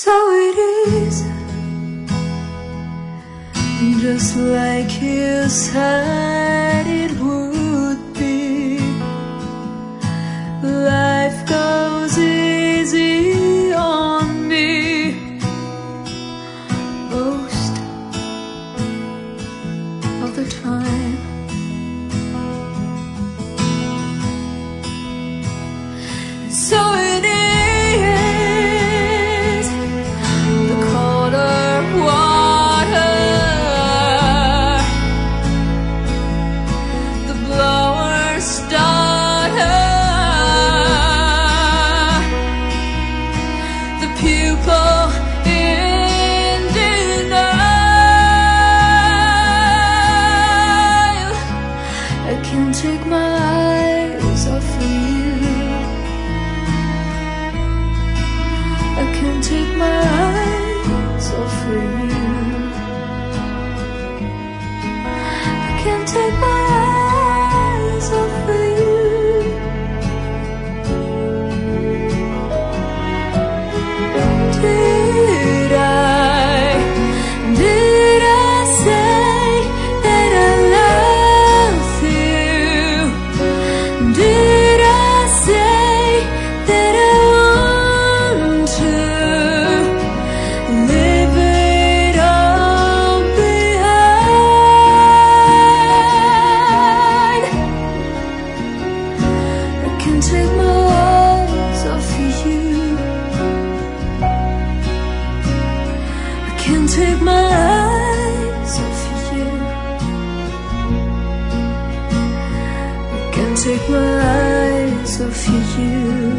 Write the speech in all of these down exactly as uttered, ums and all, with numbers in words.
So it is, just like you said it would be. Life goes easy on me most of the time. So it is, the colder water, the blower's daughter, the pupil in denial. I can't take my eyes off of you. I can't take my eyes off of you. I can't take my eyes off of you. Did I, did I say that I love you? Did I say that I want to leave it all behind? I can't take my eyes off of you. I can't take my eyes off of you. I can't take my eyes off of you.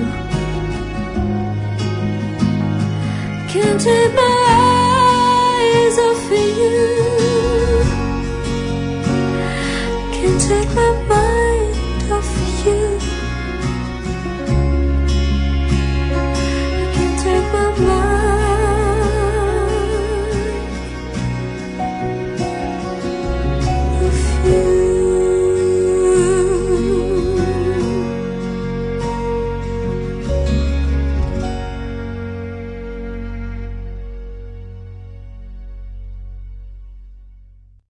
Can't take my eyes off of you. Can't take my mind off of you.